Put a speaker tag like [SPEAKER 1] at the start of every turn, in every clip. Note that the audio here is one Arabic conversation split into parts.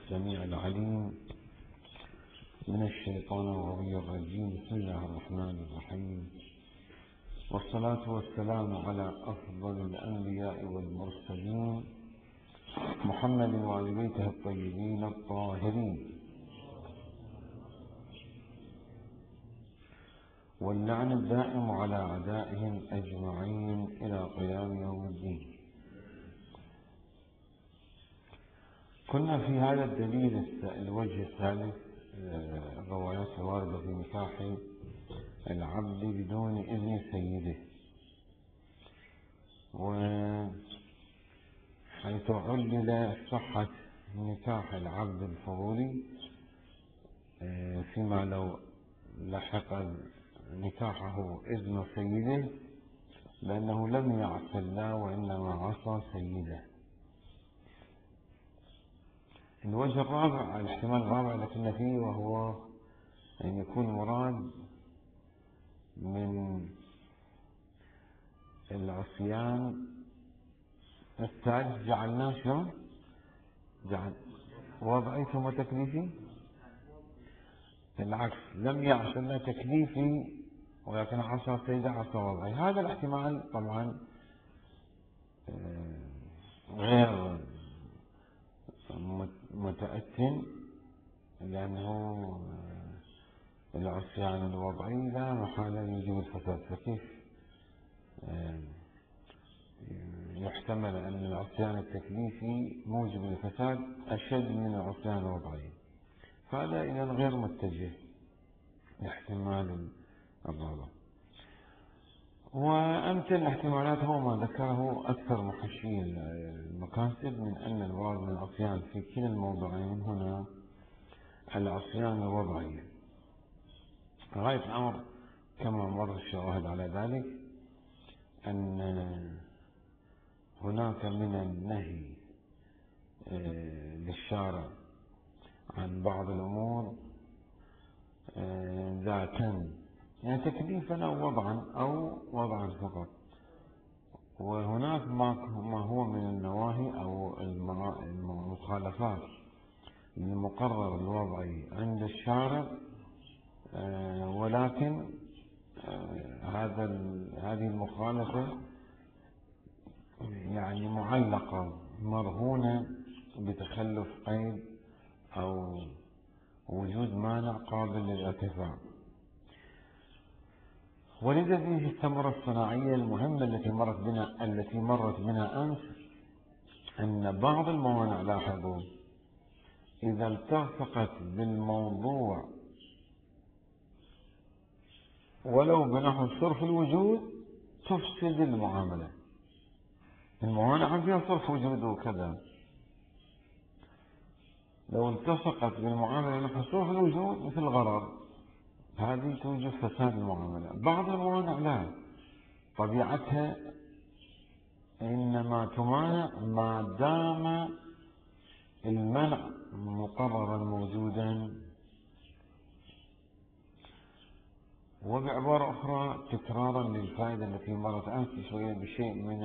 [SPEAKER 1] السميع العليم من الشيطان الغوي الرجيم. بسم الله الرحمن الرحيم، والصلاة والسلام على أفضل الأنبياء والمرسلين محمد وآل بيته الطيبين الطاهرين، واللعن الدائم على أعدائهم أجمعين إلى قيام يوم الدين. كنا في هذا الدليل الوجه الثالث، الروايات الواردة في نكاح العبد بدون إذن سيده، وحيث علل صحة نكاح العبد الفضولي فيما لو لحق نكاحه إذن سيده لأنه لم يعص الله وإنما عصى سيده. الوجه الرابع، الاحتمال الرابع لكن فيه، وهو أن يكون مراد من العصيان الثالث جعلناه شلون؟ وضعي ثم تكليفي، العكس، لم يعص الله تكليفي ولكن عصى سيده عصى وضعي. هذا الاحتمال طبعا غير متأتم، لأنه العصيان الوضعي لا محالة يوجب الفساد، فكيف يحتمل أن العصيان التكليفي موجب الفساد أشد من العصيان الوضعي؟ فهذا إذن غير متجه الاحتمال الرابع. وأمثل الاحتمالات هو ما ذكره أكثر محشي المكاسب من أن المراد من العصيان في كلا الموضوعين هنا العصيان الوضعي. غاية الأمر كما مر الشواهد على ذلك أن هناك من النهي للشارع عن بعض الأمور ذاتا، يعني تكليفا أو وضعا فقط، وهناك ما هو من النواهي أو المخالفات للمقرر الوضعي عند الشارع، ولكن هذه المخالفة يعني معلقة مرهونة بتخلف قيد أو وجود مانع قابل للارتفاع. ولذا فيه الثمرة الصناعية المهمة التي مرت بنا أمس، أن بعض الموانع، لاحظوا، إذا التصقت بالموضوع ولو بنحو صرف الوجود تفسد المعاملة. الموانع فيها صرف وجود وكذا، لو التصقت بالمعاملة نحو صرف الوجود مثل الغرر، هذه توجب فساد المعاملة. بعض الموانع لا، طبيعتها إنما تمانع ما دام المنع مقررا موجودا. وبعبارة أخرى، تكرارا للفائدة التي مرت أمس شوية بشيء من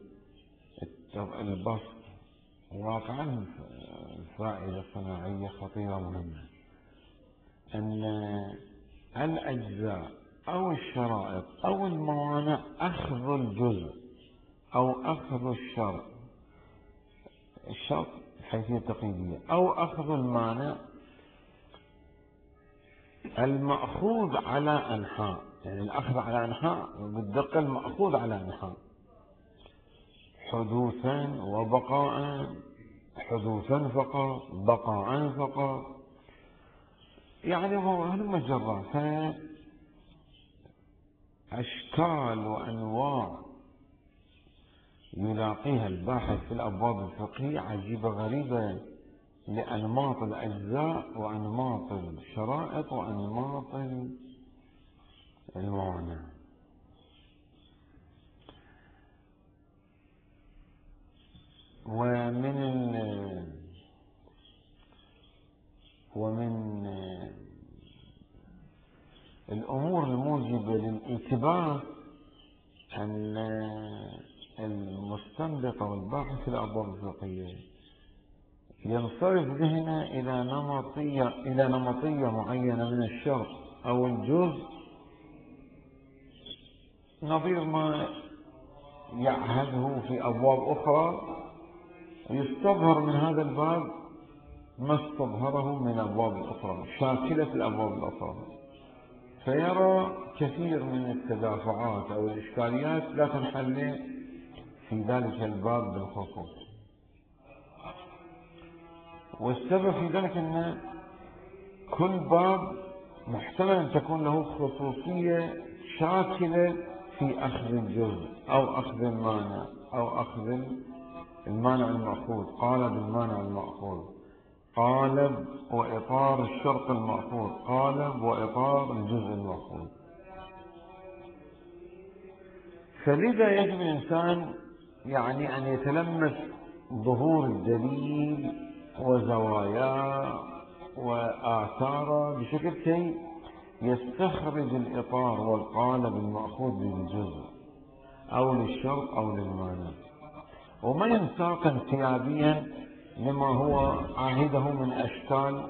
[SPEAKER 1] البسط، واقعا الفائدة الصناعية خطيرة مهمة، أن الأجزاء أو الشرائط أو الموانع أخذ الجزء أو أخذ الشرط حيثية تقييدية، أو أخذ المانع المأخوذ على أنحاء، يعني الأخذ على أنحاء بالدقة المأخوذ على أنحاء، حدوثا وبقاء، حدوثا فقط، بقاء فقط، يعني هو هالمجرة. فأشكال وأنواع يلاقيها الباحث في الأبواب الفقهية عجيبة غريبة، لأنماط الأجزاء وأنماط الشرائط وأنماط الموانع. ومن الأمور الموجبة للالتباس أن المستنبط والباحث في الأبواب الفقهية ينصرف ذهنه إلى نمطية معينة من الشرط أو الجزء، نظير ما يعهده في أبواب أخرى، يستظهر من هذا الباب ما استظهره من الأبواب الأخرى، شاكلة الأبواب الأخرى، فيرى كثير من التدافعات أو الإشكاليات لا تنحل في ذلك الباب بالخصوص. والسبب في ذلك أن كل باب محتمل أن تكون له خصوصية شاكلة في أخذ الجزء أو أخذ المانع أو أخذ المانع المأخوذ، قالب المانع المأخوذ، قالب وإطار الشرط المأخوذ، قالب وإطار الجزء المأخوذ. فلذا يجب الإنسان يعني أن يتلمس ظهور الدليل وزواياه وآثاره بشكل كي يستخرج الإطار والقالب المأخوذ للجزء أو للشرط أو للمانع، وما ينساق انقياديا لما هو عاهده من أشكال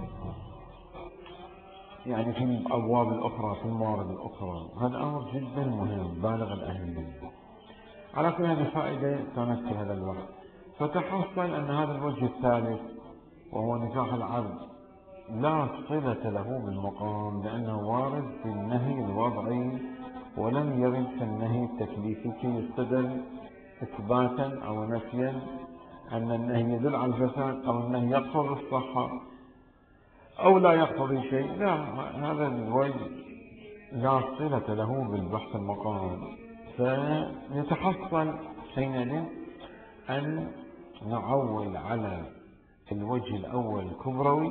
[SPEAKER 1] يعني في الأبواب الأخرى في الموارد الأخرى. هذا أمر جدا مهم بالغ الأهمية. على كل هذه فائدة كانت في هذا الوقت. فتحصل أن هذا الوجه الثالث وهو نكاح العبد لا صلة له بالمقام، لأنه وارد في النهي الوضعي ولم يرد في النهي التكليفي كي يستدل إثباتا أو نفيا أن النهي يدل على الفساد أو النهي يقتضي الصحة أو لا يقتضي شيء. لا، هذا الوجه لا صلة له بالبحث المقام. فيتحصل حينئذ أن نعول على الوجه الأول الكبروي،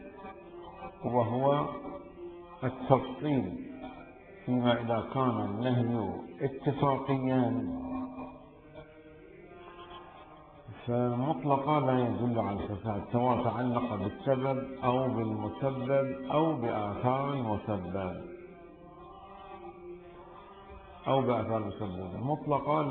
[SPEAKER 1] وهو التفصيل فيما إذا كان النهي اتفاقيا فمطلقا لا يدل على الفساد، سواء تعلق بالسبب أو بالمسبب أو بآثار المسبب مطلقا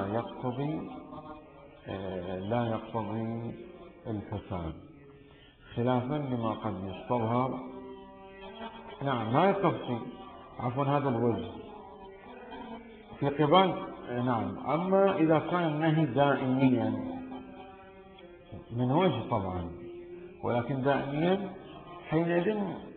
[SPEAKER 1] لا يقتضي الفساد، خلافا لما قد يستظهر. نعم، هذا التفصيل هذا الوجه في قبال. نعم، أما إذا كان النهي دائميا من وجه طبعا، ولكن دائميا حينئذ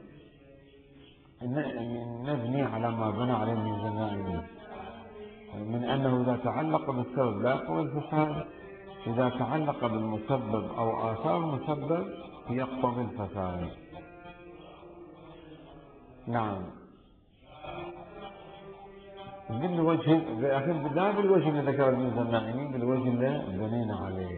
[SPEAKER 1] نبني على ما بنى عليه الميزاني من أنه إذا تعلق بالسبب لا يقتضي الفساد، إذا تعلق بالمسبب أو آثار المسبب يقتضي الفساد. نعم، بالوجه لا بالوجه الذي ذكر الميزاني، بالوجه الذي بنينا عليه،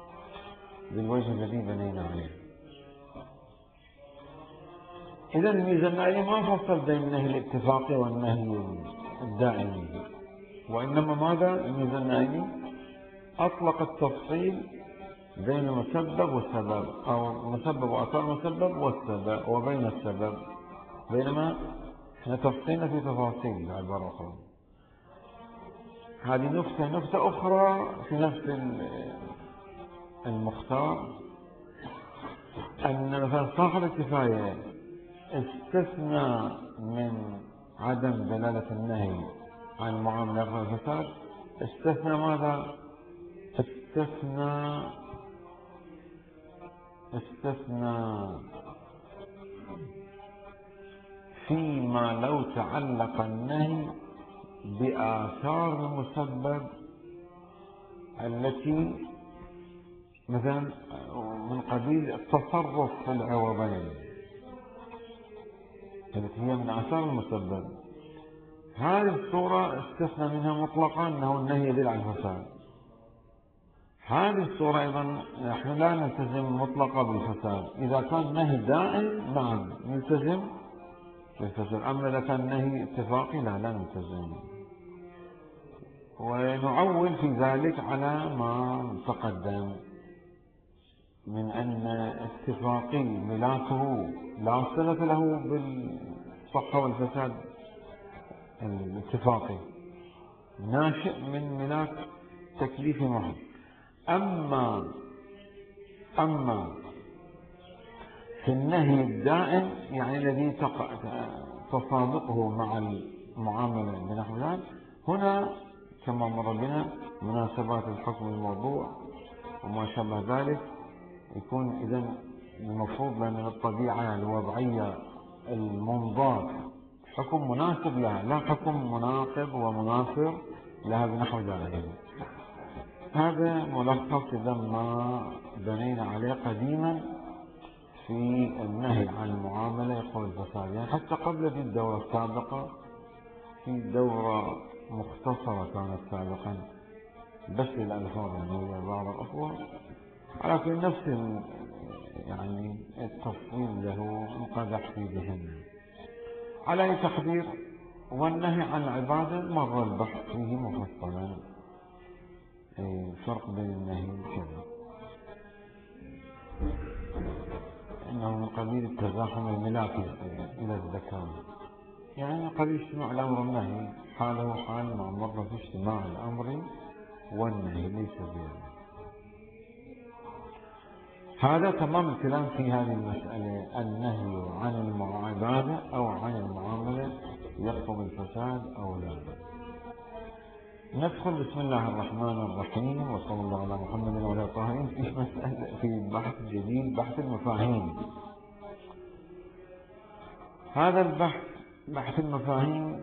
[SPEAKER 1] إذا الميزاني ما فصل بين النهي الاتفاقي والنهي الدائمي، وإنما ماذا؟ الميزاني أطلق التفصيل بين المسبب والسبب، أو مسبب وآثار المسبب والسبب وبين السبب، بينما احنا تفصيلنا في تفاصيل عبارة أخرى. هذه نكتة أخرى في نفس المختار، أن مثلا صاحب الكفاية استثنى من عدم دلالة النهي عن المعاملة والفساد، استثنى ماذا؟ استثنى فيما لو تعلق النهي بآثار المسبب التي مثلا من قبيل التصرف في العوضين التي هي من آثار المسبب. هذه الصورة استثنى منها مطلقا أنه النهي يدل على الفساد. هذه الصورة أيضا نحن لا نلتزم مطلقا بالفساد. إذا كان النهي دائم نعم نلتزم بالفساد، أما إذا كان النهي اتفاقي لا نلتزم، ونعول في ذلك على ما تقدم من أن اتفاقي ملاكه لا صلة له بالصحة والفساد الاتفاقي، ناشئ من ملاك تكليف محض. أما أما في النهي الدائم يعني الذي تصادقه مع المعاملة بنحو ذلك، هنا كما مر بنا مناسبات الحكم الموضوع وما شابه ذلك، يكون إذن المفروض لأن الطبيعة الوضعية المنضاد حكم مناسب لها، لا حكم مناقض ومناصر لها بنحو ذلك. هذا ملخص إذا ما بنينا عليه قديما في النهي عن المعاملة يقول الفساد، يعني حتى قبل في الدورة السابقة، في دورة مختصرة كانت سابقا بس للألفاظ يعني بعض الأخوة، ولكن نفس يعني التفصيل له انقدح في ذهننا. على أي تقدير، والنهي عن العبادة مر البحث فيه مفصلا، الفرق بين النهي كذا انه من قبيل التزاحم الملاكي الى الذكاء، يعني قد يجتمع الامر والنهي حاله حال مع مره في اجتماع الامر والنهي ليس بيده. هذا تمام الكلام في هذه المسألة، النهي عن العبادة أو عن المعاملة يقتضي الفساد أو لا. ندخل بسم الله الرحمن الرحيم وصلى الله على محمد وعلى الطاهرين في مسألة، في بحث جديد، بحث المفاهيم. هذا البحث بحث المفاهيم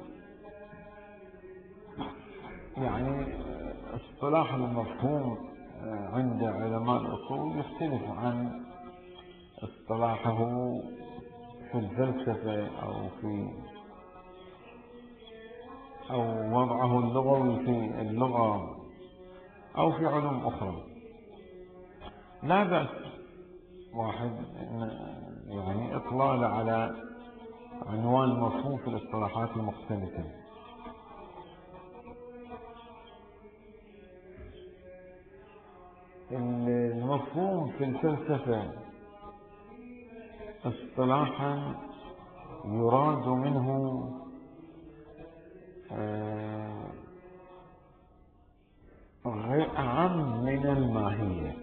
[SPEAKER 1] يعني اصطلاح المفهوم عند علماء الأصول يختلف عن اصطلاحه في الفلسفة أو وضعه اللغوي في اللغة أو في علوم أخرى. لا بأس واحد يعني إطلال على عنوان مفهوم في الاصطلاحات المختلفة. المفهوم في الفلسفة اصطلاحا يراد منه أعم من الماهية.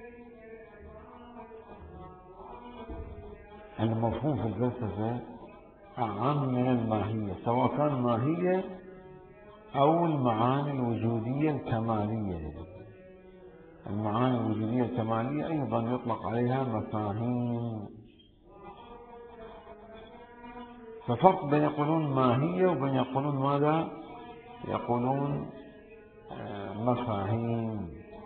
[SPEAKER 1] المفهوم في الفلسفة أعم من الماهية، سواء كان ماهية أو المعاني الوجودية الكمالية. المعاني الوجودية الكمالية أيضا يطلق عليها مفاهيم. ففرق بين يقولون ماهية وبين يقولون ماذا؟ يقولون مفاهيم.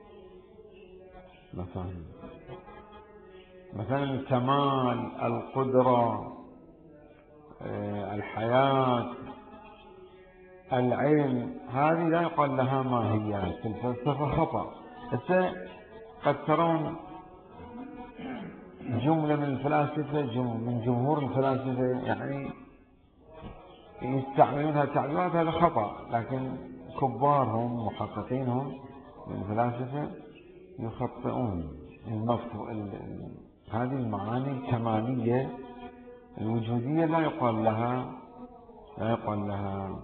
[SPEAKER 1] مثلا الكمال، القدرة، الحياة، العلم، هذه لا يقال لها ماهيات في الفلسفة، خطأ. قد ترون جملة من الفلاسفة، من جمهور الفلاسفة يعني يستعملونها تعبيرات، هذا خطأ، لكن كبارهم محققينهم من الفلاسفة يخطئون. هذه المعاني الكمالية الوجودية لا يقال لها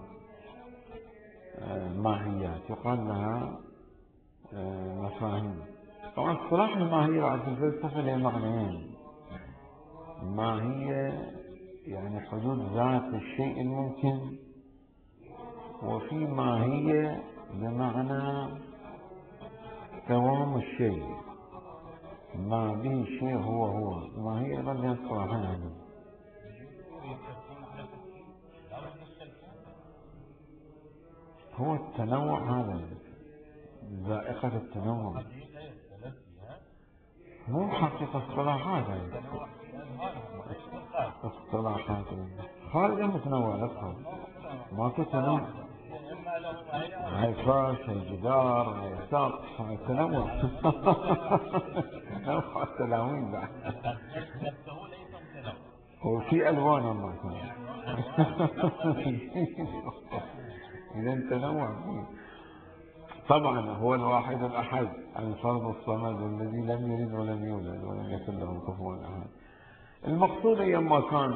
[SPEAKER 1] ماهيات، يقال لها مفاهيم. طبعا اصطلاح الماهية بعد في الفلسفة له معنيين. ماهية يعني حدود ذات الشيء الممكن، وفي ماهية بمعنى دوام الشيء، ما به الشيء هو ماهية. أيضا لها اصطلاحين. هو التنوع، هذا ذائقة التنوع، مو حقيقة اصطلاحات، اصطلاحات خارج المتنوع. لا ماكو تنوع، هاي فراش، هاي جدار، هاي سقف، هاي تنوع. تنوع التلاوين بعد، وفي ألوان ما كان. إذا تنوع فيه. طبعا هو الواحد الأحد، الفرد الصمد الذي لم يلد ولم يولد ولم يكن له كفوا أحد. المقصود أيما كان،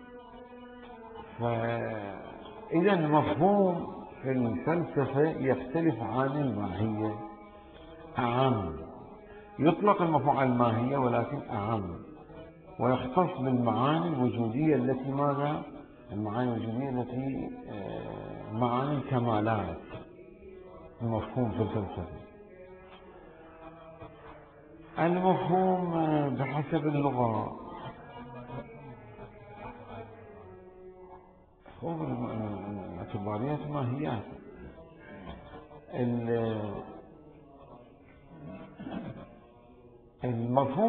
[SPEAKER 1] فإذا المفهوم في الفلسفة يختلف عن الماهية أعم. يطلق المفهوم على الماهية ولكن أعم، ويختص بالمعاني الوجودية التي ماذا؟ المعاني الوجودية التي معاني الكمالات، المفهوم في الفلسفة. المفهوم بحسب اللغة هو اعتباريات ماهيات. المفهوم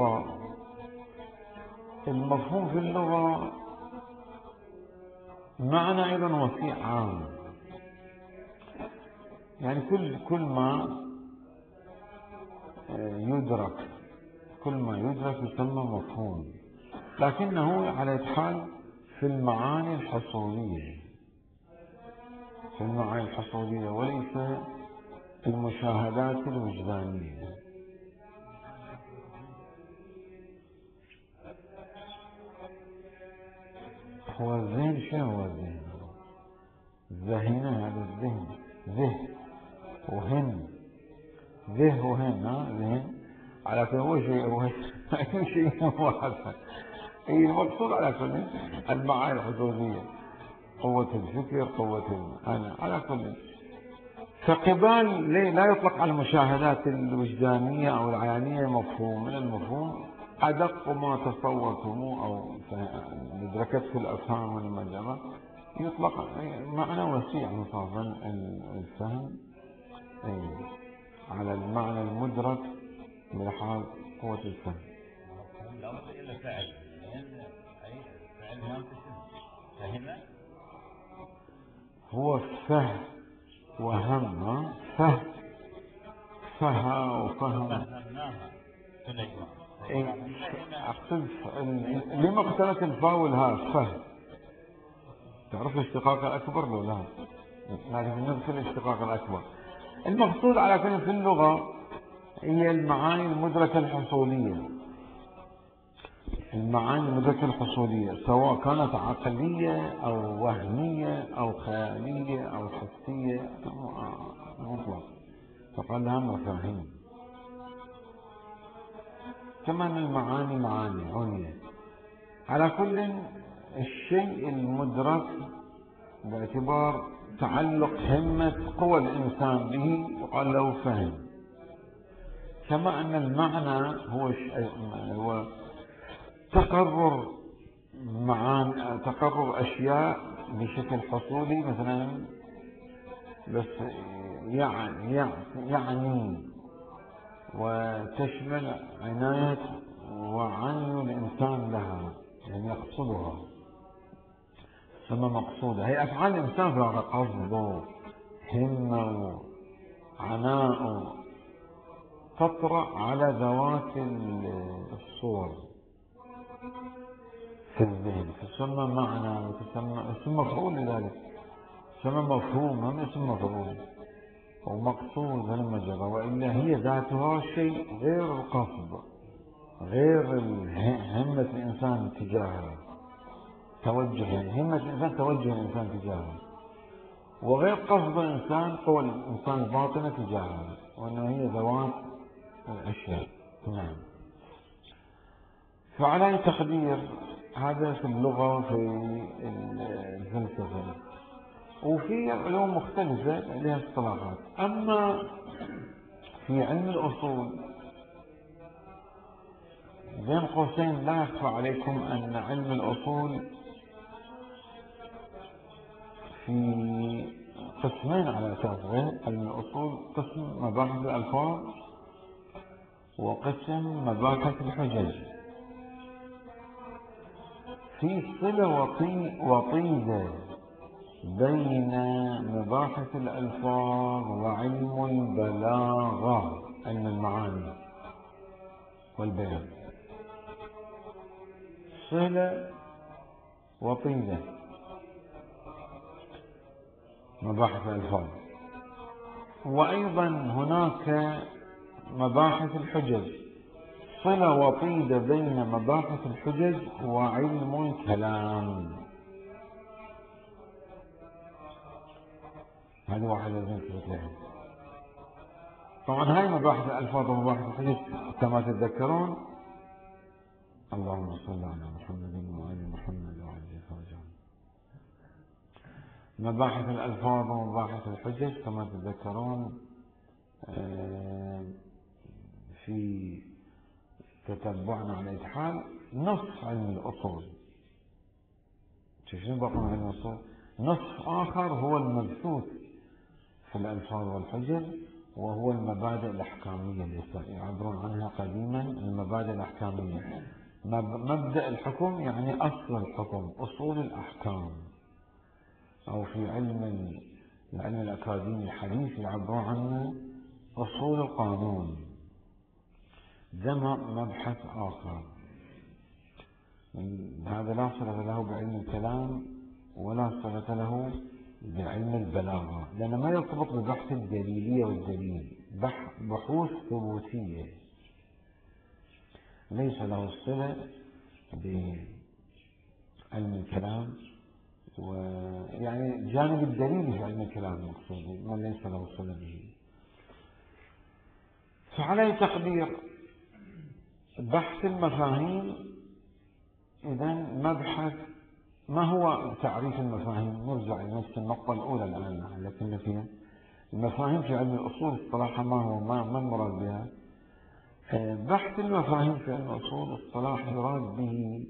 [SPEAKER 1] في اللغة معنى أيضا وسيع عام، يعني كل ما يدرك يسمى مفهوم، لكنه على حال في المعاني الحصولية وليس في المشاهدات الوجدانية. هو الذهن شنو هو الذهن؟ ذهن، هذا الذهن ذهن ذهن على كل هو شيء واحد. المقصود على كل المعاني الحدودية، قوة الفكر، قوة أنا على كل. فقبال لا يطلق على المشاهدات الوجدانية أو العيانية مفهوم. من المفهوم أدق ما تصورتموه أو أدركته الأفهام والمجرة، يطلق معنى وسيع مصافا الفهم على المعنى المدرك من حال قوة الفهم. هو فهم وهم، وفهم. أقصد لما اقتلت الفاء والهاء فهم. تعرف الاشتقاق الأكبر لو لا؟ لكن نفس الاشتقاق الأكبر. المقصود على كل في اللغة هي المعاني المدركة الحصولية، سواء كانت عقلية أو وهمية أو خيالية أو حسية مطلق، فقال لها مفاهيم. كمان المعاني معاني عنية. على كل الشيء المدرك باعتبار تعلق همة قوى الإنسان به يقال له فهم. كما أن المعنى هو تقرر أشياء بشكل حصولي، مثلا بس يعني وتشمل عناية وعني الإنسان لها، يعني يقصدها، ثم مقصودة. هي أفعال الإنسان في قصده، همه، عناء، تطرأ على ذوات الصور في الذهن، تسمى معنى وتسمى اسم مفعول. لذلك تسمى مفهوم، هم اسم مفعول ومقصود لما جرى. وإلا هي ذاتها شيء غير القصد، غير همة الإنسان تجاهها، توجه همة الإنسان، توجه الإنسان تجاهها، وغير قصد الإنسان، قوى الإنسان الباطنة تجاهها، وأنها هي ذوات الأشياء. نعم. فعلى أي تقدير هذا في اللغة وفي الفلسفة، وفي علوم مختلفة لها اصطلاحات. أما في علم الأصول بين قوسين لا يخفى عليكم أن علم الأصول في قسمين على أساسه. علم الأصول قسم مباحث الألفاظ وقسم مباحث الحجج. في صلة وطيدة بين مباحث الألفاظ وعلم البلاغة، علم المعاني والبيان. صلة وطيدة مباحث الألفاظ. وأيضا هناك مباحث الحجج، صلة وطيدة بين مباحث الحجج وعلم الكلام. هذه واحدة لازم تثبت لها. طبعا هاي مباحث الألفاظ ومباحث الحجج كما تتذكرون. اللهم صل على محمد وآل محمد وعلى فرجهم. مباحث الألفاظ ومباحث الحجج كما تتذكرون في تتبعنا على الإتحال نصف علم الأصول. شنو بقى من علم الأصول؟ نصف آخر هو المبثوث في الألفاظ والحجج، وهو المبادئ الأحكامية اللي يعبرون عنها قديما المبادئ الأحكامية. مبدأ الحكم يعني أصل الحكم، أصول الأحكام، أو في العلم الأكاديمي الحديث يعبرون عنه أصول القانون. ده مبحث آخر، هذا لا صلة له بعلم الكلام ولا صلة له بعلم البلاغة، لأنه ما يرتبط ببحث الدليلية والدليل، بحوث ثبوتية، ليس له صلة بعلم الكلام، ويعني جانب الدليل في علم الكلام المقصود ما ليس له صلة به. فعلى تقدير بحث المفاهيم إذا مبحث. ما هو تعريف المفاهيم؟ نرجع لنفس النقطة الأولى الآن لكن فيها المفاهيم في علم الأصول اصطلاحا ما هو ما المراد بها؟ بحث المفاهيم في علم الأصول اصطلاح يراد به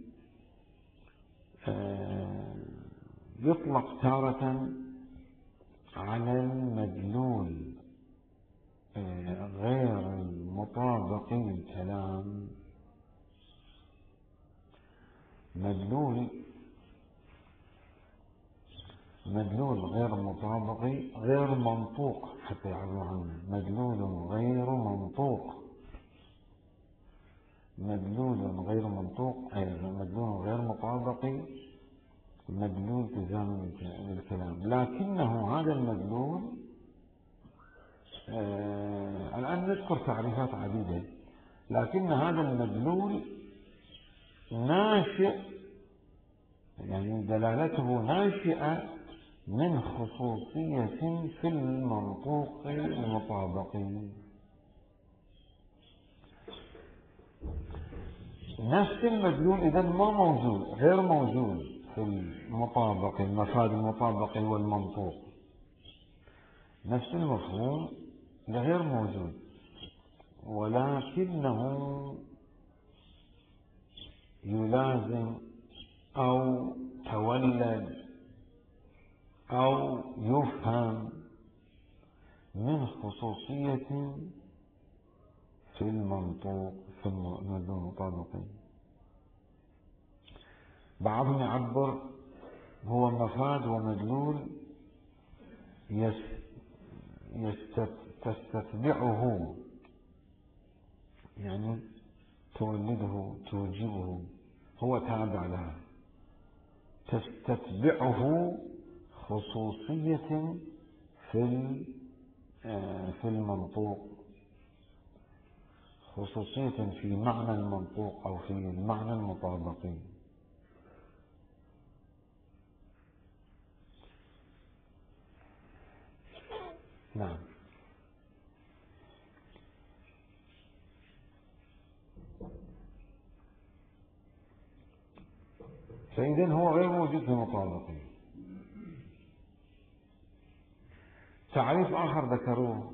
[SPEAKER 1] يطلق تارة على المدلول غير المطابق للكلام، مدلول غير مطابق غير منطوق، حتى يعبروا عنه مدلول غير منطوق، مدلول غير منطوق أي مدلول غير مطابق مدلول تزامن للكلام. لكنه هذا المدلول الآن نذكر تعريفات عديدة، لكن هذا المدلول ناشئ، يعني دلالته ناشئة من خصوصية في المنطوق المطابق. نفس المدلول إذا ما موجود، غير موجود في المطابق، المفاد المطابق والمنطوق، نفس المفهوم غير موجود، ولكنه يلازم أو تولد أو يفهم من خصوصية في المنطوق في المدلول المطابق. بعضهم يعبر هو مفاد ومدلول تستتبعه، يعني تولده توجبه، هو تابع لها، تستتبعه خصوصية في المنطوق، خصوصية في معنى المنطوق أو في المعنى المطابقي. نعم. فإذن هو غير موجود في المطابقين. تعريف آخر ذكروه،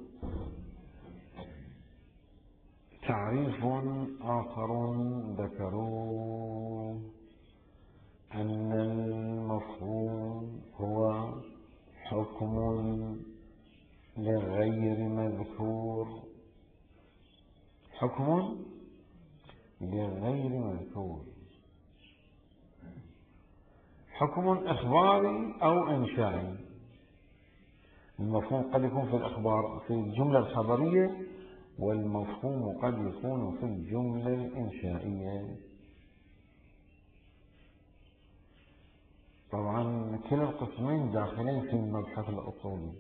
[SPEAKER 1] تعريف آخر ذكروه أن المفهوم هو حكم لغير مذكور، حكم لغير مذكور، حكم إخباري أو إنشائي. المفهوم قد يكون في الإخبار في الجملة الخبرية، والمفهوم قد يكون في الجملة الإنشائية. طبعا كلا القسمين داخلين في المبحث الأصولي،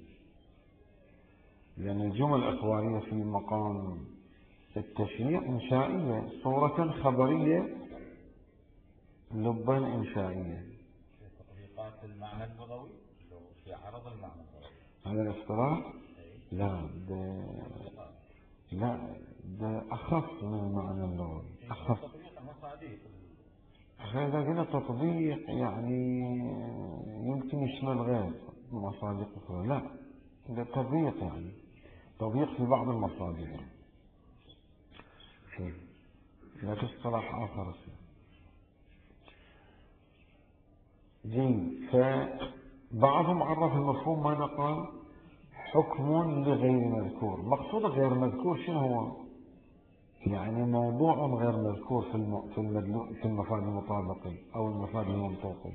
[SPEAKER 1] لأن الجمل الإخبارية في مقام التشريع إنشائية، صورة خبرية، لبا إنشائية.
[SPEAKER 2] تطبيقات المعنى اللغوي في عرض المعنى اللغوي
[SPEAKER 1] هذا الاصطلاح لا لا، ده أخف من المعنى اللغوي، أخف.
[SPEAKER 2] تطبيق المصادق.
[SPEAKER 1] إذا قلنا تطبيق يعني يمكن يشمل غير مصادق أخرى، لا، ده تطبيق، يعني تطبيق في بعض المصادق، لا تصطلح آخر. جيد. فبعضهم عرف المفهوم ماذا قال؟ حكم لغير مذكور. مقصود غير مذكور شنو هو؟ يعني موضوع غير مذكور في المفاد المطابقي أو المفاد المنطوقي.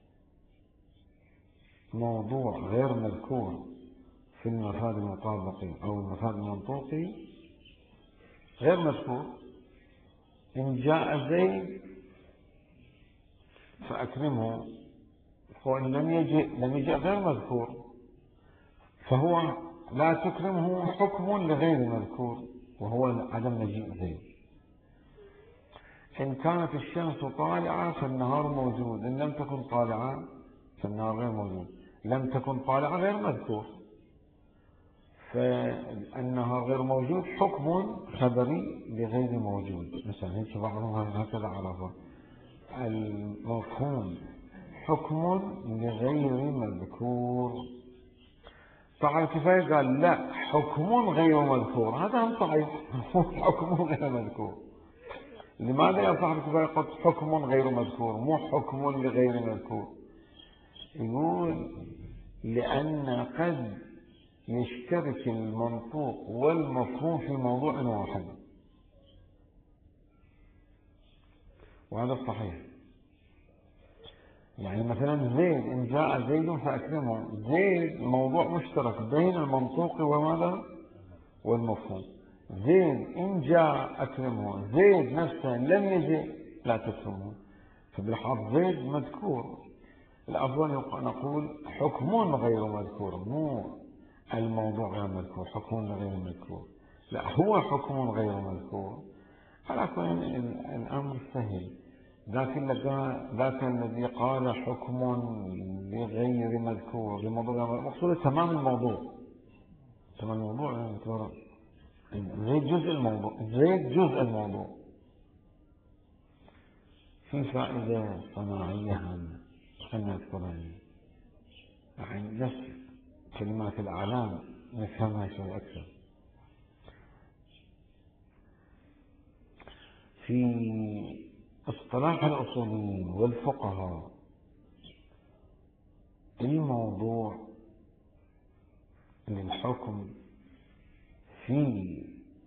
[SPEAKER 1] موضوع غير مذكور في المفاد المطابقي أو المفاد المنطوقي غير مذكور. إن جاء زيد فأكرمه، وإن لم يجئ غير مذكور فهو لا تكرمه حكم لغير مذكور، وهو عدم مجيء زيد. إن كانت الشمس طالعة فالنهار موجود، إن لم تكن طالعة فالنهار غير موجود. لم تكن طالعة غير مذكور، فالنهار غير موجود حكم خبري لغير موجود. مثلا هيك بعضهم هكذا عرفه المفهوم، حكم لغير مذكور. صاحب الكفاية قال لا، حكم غير مذكور، هذا هم صحيح، حكم غير مذكور. لماذا يا صاحب الكفاية قلت حكم غير مذكور مو حكم لغير مذكور؟ يقول لأن قد يشترك المنطوق والمفهوم في موضوع واحد، وهذا الصحيح. يعني مثلا زيد، إن جاء زيد فأكرمه، زيد موضوع مشترك بين المنطوق وماذا؟ والمفهوم. زيد إن جاء أكرمه، زيد نفسه لم يجئ لا تكرمه، فبالحق زيد مذكور. الأفضل نقول حكم غير مذكور، مو الموضوع غير مذكور، حكم غير مذكور، لا، هو حكم غير مذكور. على كل الأمر سهل. ذاك الذي قال حكم لغير مذكور لموضوع مقصود تمام الموضوع، تمام الموضوع يعني زيد جزء الموضوع، زيد جزء الموضوع. في فائدة صناعية هامة خلنا نذكرها، يعني نفس كلمات الأعلام نفهمها شوي أكثر. في اصطلاح الأصوليين والفقهاء الموضوع للحكم في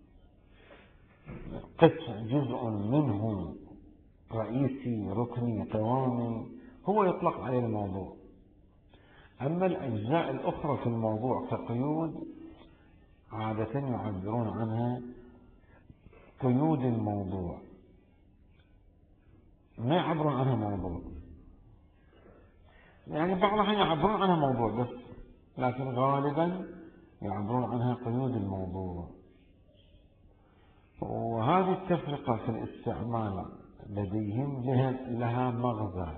[SPEAKER 1] قطع جزء منه رئيسي ركني قوامي هو يطلق عليه الموضوع. أما الأجزاء الأخرى في الموضوع كقيود عادة يعبرون عنها قيود الموضوع، ما يعبرون عنها موضوع. يعني بعض الأحيان يعبرون عنها موضوع بس، لكن غالبا يعبرون عنها قيود الموضوع. وهذه التفرقة في الاستعمال لديهم لها مغزى،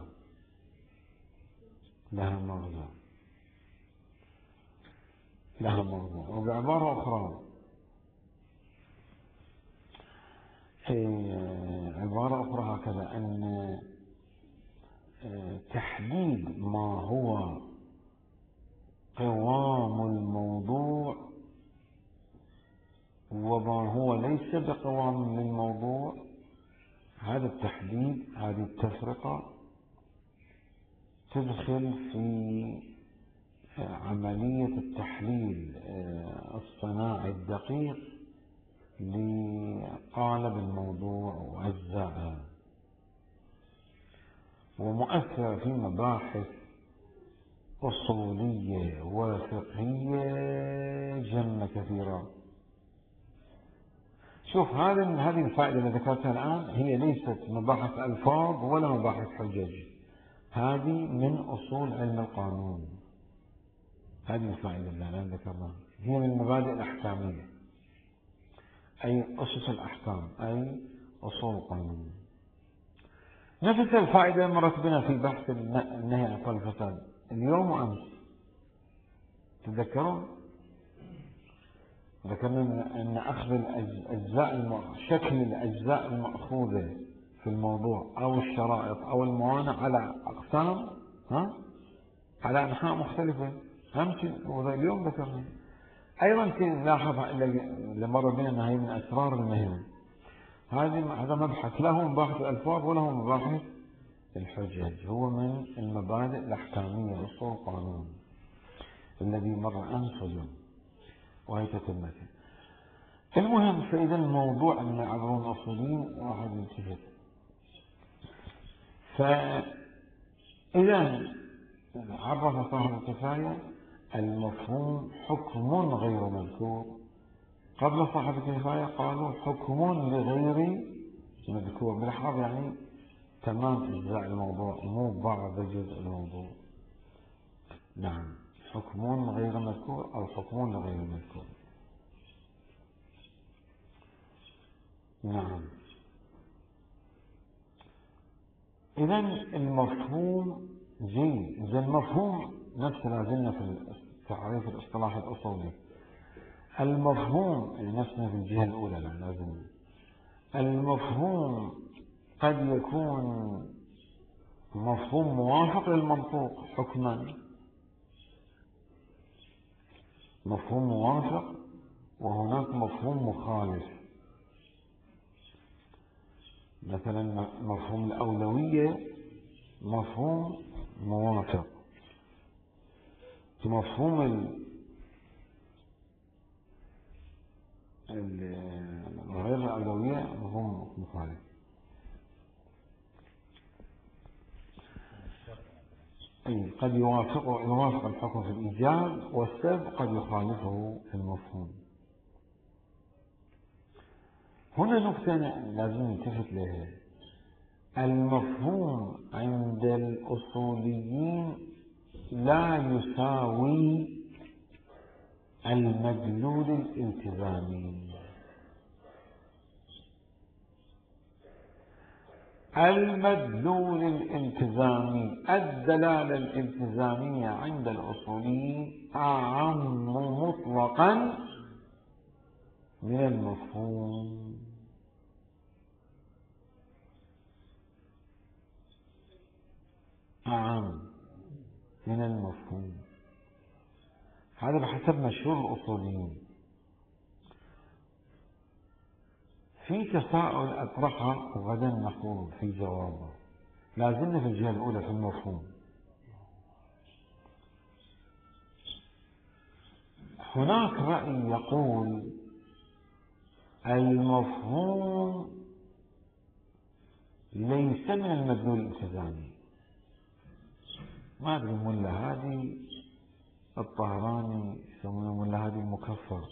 [SPEAKER 1] لها مغزى. وبعبارة أخرى، عبارة أخرى هكذا، أن تحديد ما هو قوام الموضوع وما هو ليس بقوام للموضوع، هذا التحديد، هذه التفرقة تدخل في عملية التحليل الصناعي الدقيق لقالب الموضوع وأجزائه، ومؤثرة في مباحث أصولية وفقهية جمة كثيرة. شوف هذه الفائدة اللي ذكرتها الآن هي ليست مباحث ألفاظ ولا مباحث حجج، هذه من أصول علم القانون. هذه الفائدة اللي الآن ذكرناها هي من المبادئ الأحكامية، أي أسس الأحكام، أي أصول القانون. نفس الفائدة مرت بنا في بحث النهي عن إبطال الفساد اليوم وأمس، تذكرون؟ ذكرنا أن أخذ شكل الأجزاء المأخوذة في الموضوع أو الشرائط أو الموانع على أقسام، على أنحاء مختلفة. وهذا اليوم ذكرنا أيضا نلاحظ اللي مر بنا أنها هي من أسرار المهنة. هذا مبحث له مباحث الألفاظ وله مباحث الحجج، هو من المبادئ الأحكامية أصول القانون الذي مر أنفذه وهي تتمته. المهم، فإذا الموضوع أن يعبرون الأصوليين واحد يلتفت. فإذا عرف صاحب الكفاية المفهوم حكم غير مذكور. قبل صاحب الكفاية قالوا حكم لغير مذكور، بالأحرى يعني تمام أجزاء الموضوع مو بعض جزء الموضوع. نعم، حكم غير مذكور أو حكم لغير مذكور. نعم. إذا المفهوم إذا المفهوم نفس لازلنا في التعريف الاصطلاحي الأصولي. المفهوم نفسنا في الجهة الأولى لازلنا. المفهوم قد يكون مفهوم موافق للمنطوق حكما، مفهوم موافق، وهناك مفهوم مخالف. مثلا مفهوم الأولوية مفهوم موافق، مفهوم غير الأولوية مفهوم مخالف. أي قد يوافق الحكم في الإيجاب، والسبب قد يخالفه في المفهوم. هنا نقطة لازم نلتفت لها. المفهوم عند الأصوليين لا يساوي المدلول الالتزامي. المدلول الالتزامي، الدلالة الالتزامية عند الأصوليين أعم مطلقا من المفهوم. أعم من المفهوم. هذا بحسب مشهور الأصوليين. في تساؤل أطرحه وغدا نقول في جوابه. لازلنا في الجهة الأولى في المفهوم. هناك رأي يقول المفهوم ليس من المدلول الالتزامي. ما أدري ملا هادي الطهراني يسمونه ملا هادي المكفر،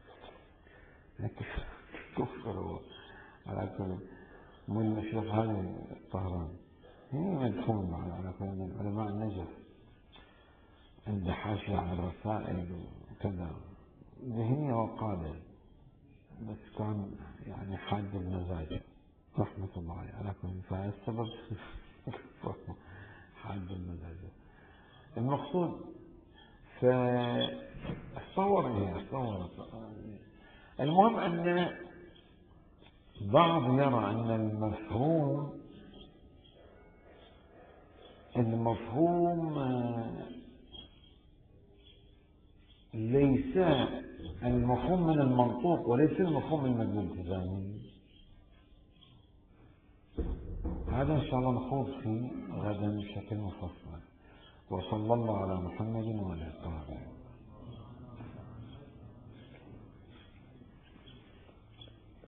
[SPEAKER 1] كفر هو على كل ملا الشيخ هادي الطهراني هي مدفون على كل من علماء النجف، عنده حاشية على الرسائل وكذا، ذهنية وقادة، بس كان يعني حاد المزاج رحمة الله على كل. فالسبب حاد المزاج. المقصود فاتصور المهم أن بعض يرى أن المفهوم ليس المفهوم من المنطوق وليس المفهوم من المدلول الالتزامي. هذا إن شاء الله نخوض فيه غدا بشكل مفصل. وصلى الله على محمد وعلى آله.